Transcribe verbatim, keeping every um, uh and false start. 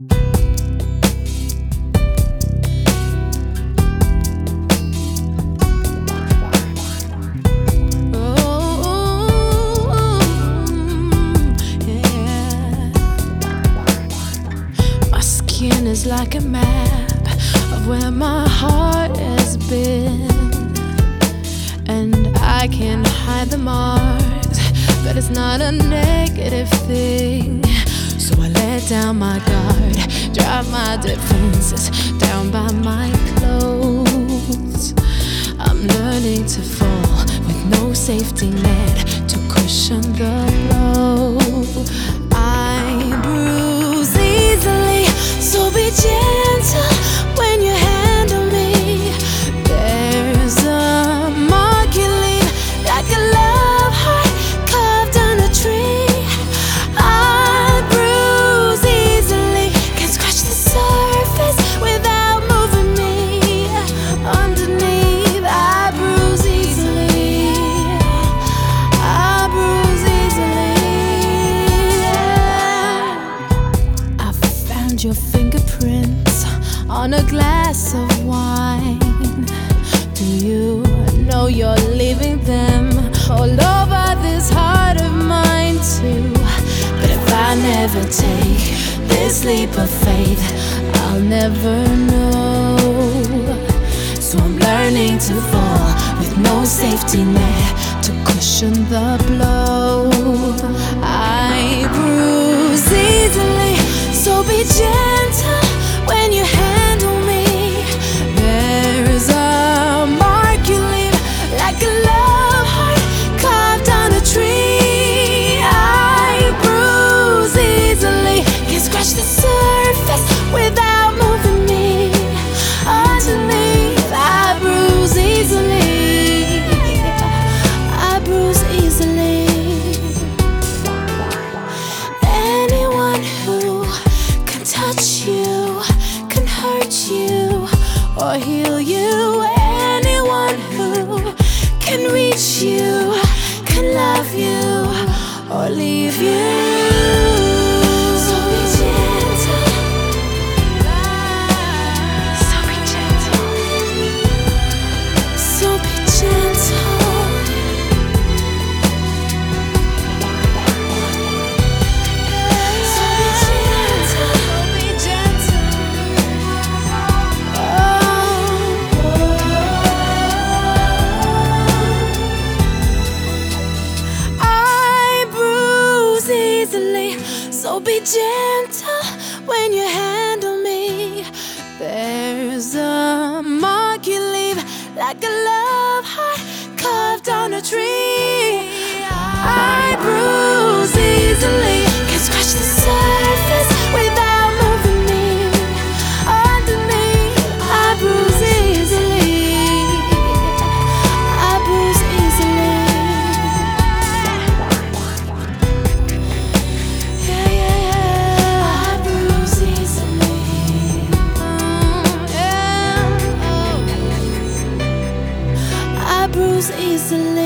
Is like a map of where my heart has been, and I can hide the marks, but it's not a negative thing. So I let down my guard, drive my defenses down by my clothes. I'm learning to fall with no safety net to cushion the blow. I bruise easily, so be gentle when you handle me. There's a mark you leave, like a love heart carved on a tree. I bruise easily, can scratch the surface without moving me. Underneath, I bruise easily, I bruise easily. I found your fingerprints on a glass of wine. Do you know you're leaving them all over this heart of mine too? But if I never take this leap of faith, I'll never know. So I'm learning to fall with no safety net to cushion the blow. I bruise easily, so be gentle when you handle me. There's a mark you leave, like a love heart carved on a tree. I bruise easily, can scratch the surface without moving me. Underneath, I bruise easily, I bruise easily. Anyone who can touch you, can hurt you or heal you. Anyone who can reach you, can love you or leave you. So be gentle, so be gentle, so be gentle. So be gentle, be gentle. I bruise easily, so be gentle when you handle me. There's a mark you leave, like a love heart carved on a tree. I bruise easily, can scratch the surface without moving me. Underneath, I bruise easily, I bruise easily. Yeah, yeah, yeah. I bruise easily. Mm, yeah. Oh. I bruise easily.